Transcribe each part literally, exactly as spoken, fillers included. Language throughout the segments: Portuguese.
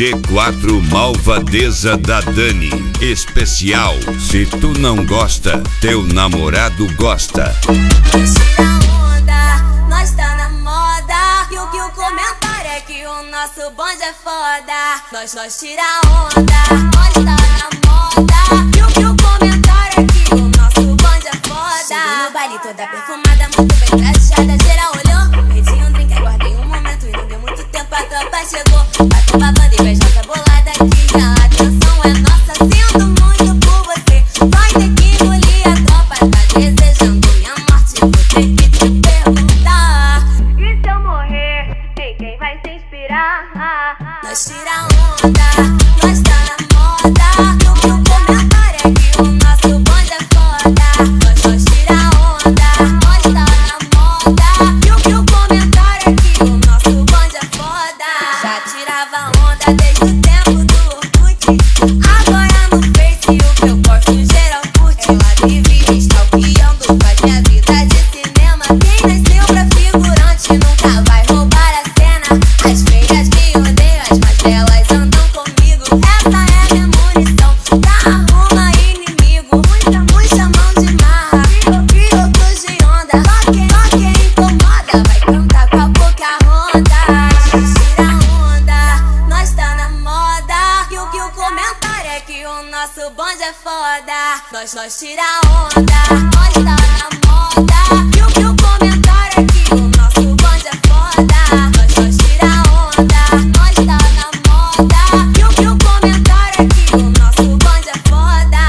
G quatro Malvadeza da Dani. Especial. Se tu não gosta, teu namorado gosta. Nós tira onda, nós tá na moda. E o que o comentário é que o nosso bonde é foda. Nós, nós tira onda, nós tá na moda. E o que o comentário é que o nosso bonde é foda. Cheguei no baile toda perfumada, muito bem trajada. Geral olhou, pedi um drink, guardei um momento. E não deu muito tempo, a tropa chegou. Bateu babando e beijosa bolada aqui. A atenção é nossa, sinto muito por você. Vai ter que engolir, a tropa tá desejando minha morte. Vou ter que te perguntar, e se eu morrer, em quem vai se inspirar? Nós tira onda, nós tá na moda. E o que o comentário é que o nosso bonde é foda. Nós, nós tira onda, nós tá na moda. E o que o comentário é que o nosso bonde é foda. Já tirava onda desde o tempo do Orkut. Agora no Face o que eu posto geral curte. Ela vive stalkeando, faz minha vida de cinema. Quem nasceu pra figurante nunca vai roubar a cena. As feias me odeiam, as mais belas andam comigo. Essa é minha munição, pra arruma inimigo. Muita, muita mão de marra, pilotos de onda. Só quem, só quem incomoda vai cantar com a boca ronda. Nós tira onda, nós tá na moda. E o que o comentário é que o nosso bonde é foda. Nós, nós tira onda, nós tá na moda. E o que o comentário é que o nosso bonde é foda. Nós, nós tira onda, nós tá na moda. E o que o comentário é que o nosso bonde é foda.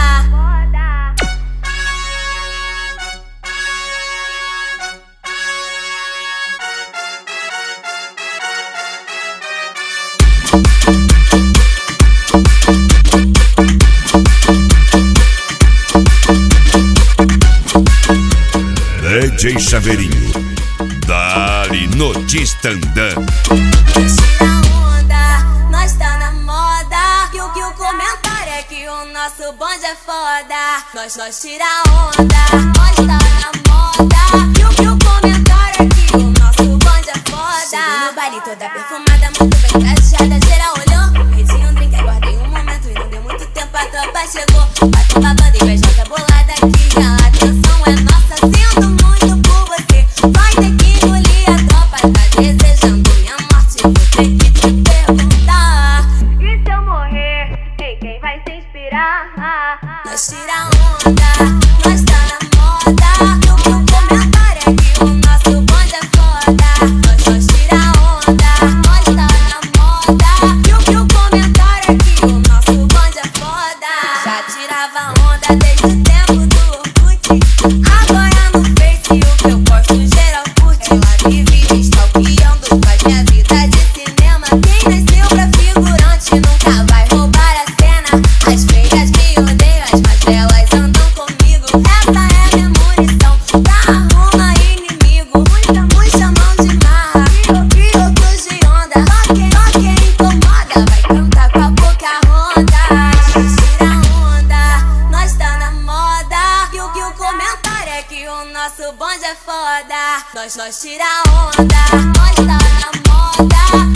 D J Chaveirinho, dali Notista andando. Nós tira onda, nós tá na moda. E o que o comentário é que o nosso bonde é foda. Nós, nós tira onda, nós tá na moda. E o que o comentário é que o nosso bonde é foda. Cheguei no baile toda perfumada, muito bem trajada. Geral olhou, pedi um drink, guardei um momento. E não deu muito tempo, a tropa chegou. Bateu babando e beijosa bolada aqui. A atenção é nossa, sinto muito por você. Vai ter que engolir, a tropa tá desejando minha morte. Vou ter que te perguntar, e se eu morrer, em quem vai se inspirar? Nós tira onda, nós tá na moda. E o que o comentário é que o nosso bonde é foda. Nós, nós tira onda, nós tá na moda. E o que o comentário é que o nosso bonde é foda. Já tirava onda desde o tempo do Orkut. Agora no Face o que eu posto geral curte. Ela vive stalkeando, faz minha vida de cinema. Quem nasceu pra figurante nunca vai roubar a cena. As feias me odeiam, as mais belas andam comigo. Essa é minha munição, pra arruma inimigo. Muita, muita mão de marra, pilotos de onda. Só quem, só quem incomoda vai cantar com a boca ronda. Nós tira onda, nós tá na moda. E o que o comentário é que o nosso bonde é foda. Nós, nós tira onda, nós tá na moda.